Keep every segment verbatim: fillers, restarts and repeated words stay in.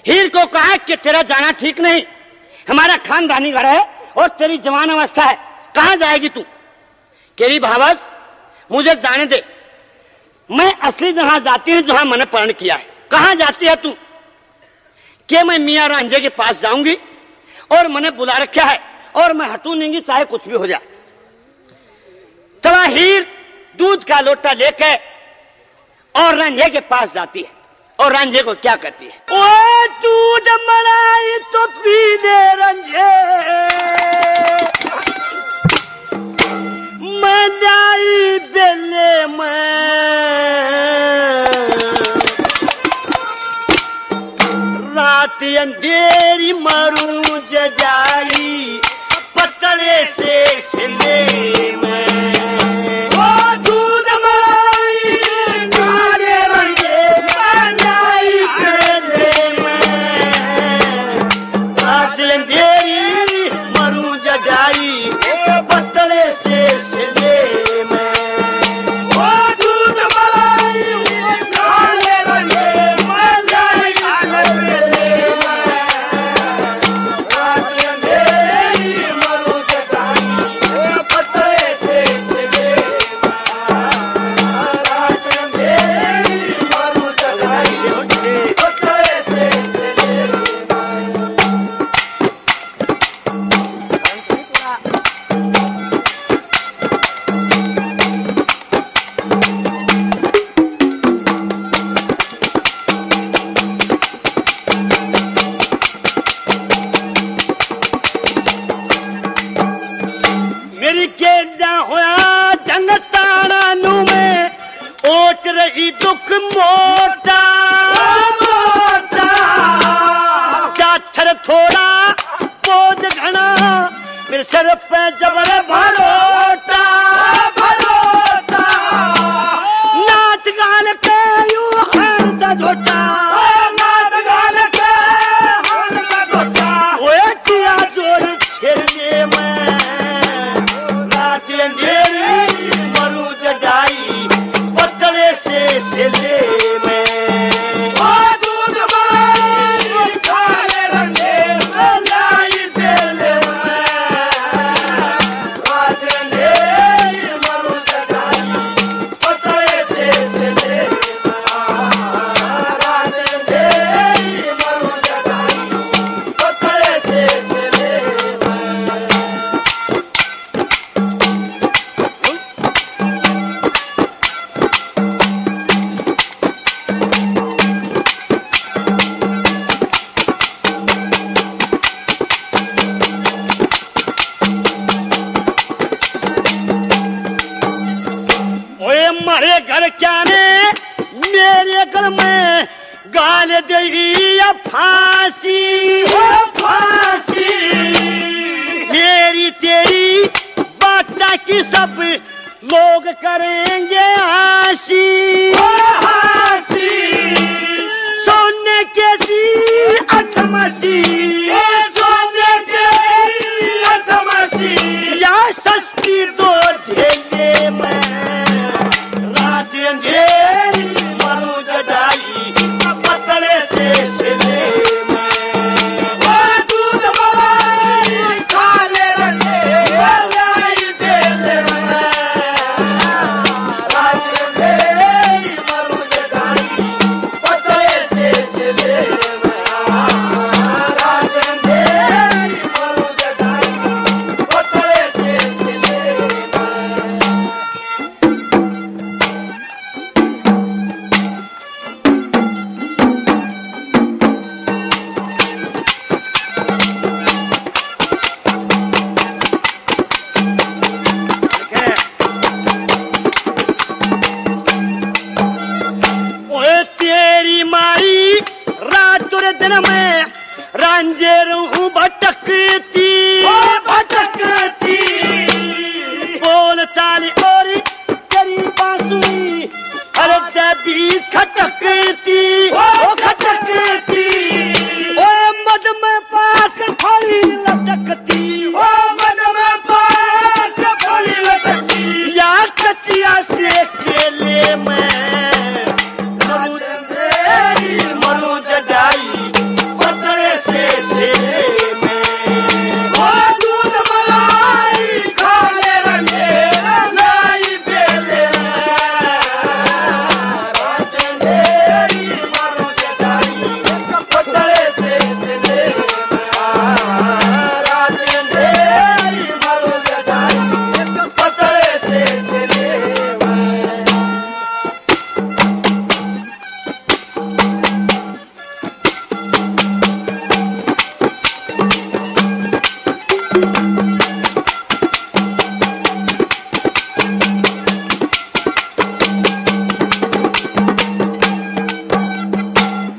हीर को कहा कि तेरा जाना ठीक नहीं, हमारा खानदानी घर है और तेरी जवान अवस्था है, कहां जाएगी तू? केरी भावस मुझे जाने दे, मैं असली जहां जाती हूं जहां मैंने पर्ण किया है। कहां जाती है तू? कि मैं मियां रांझे के पास जाऊंगी और मैंने बुला रखा है और मैं हटू नहीं चाहे कुछ भी हो जाए। तब हीर दूध का लोटा लेकर और रांझे के पास जाती है और रांझे को क्या कहती है? ओ दूध मलाई तो पी दे रांझे, मैं जाई बेले में रात अंधेरी मरूं जजाई पतले से सिले में। दुख मोटा मोटा जाथर थोड़ा बोझ घना मेरे सर पे जबर भरोटा भरोटा नाच गाल के यू हर झोटा नाच गाल के हर झोटा ओए किया जोर छेड़ने में रात अंधेरी मरू जगाई पतले से सिले में। ओ दूध मलाई काले रंगे मलाई बेले में रात अंधेरी मरू जगाई पतले से सिले में। रात अंधेरी मरू जगाई पतले से सिले में। हमारे घर क्या ने मेरे घर में गाल दी या फांसी हो फांसी मेरी तेरी बात की सब लोग करेंगे हंसी हंसी सोने के सी अठमसी सोने के अठमसी या सस्ती दो ढेले में अंधेरी मरू जगाई पतले से सिले में। ओ दूध मलाई काले रंगे मलाई बेले में रात अंधेरी मरू जगाई पतले से सिले में। रात अंधेरी मरू जगाई पतले से सिले में। रांझे रहूं भटकती भटकती बोल चाली और तेरी बांसुरी हर दबी खटकती ओ खटकती ओ मद में पाक फली लटकती ओ मद में पाक फली लटकती या कचिया से केले में मरू जगाई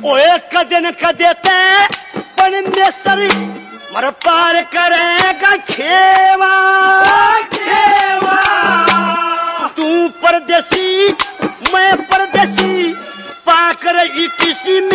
ओए कदन कदेते परमेश्वरी मर पार करेगा खेवा खेवा। तू परदेसी मैं परदेसी पाकर ही किसी में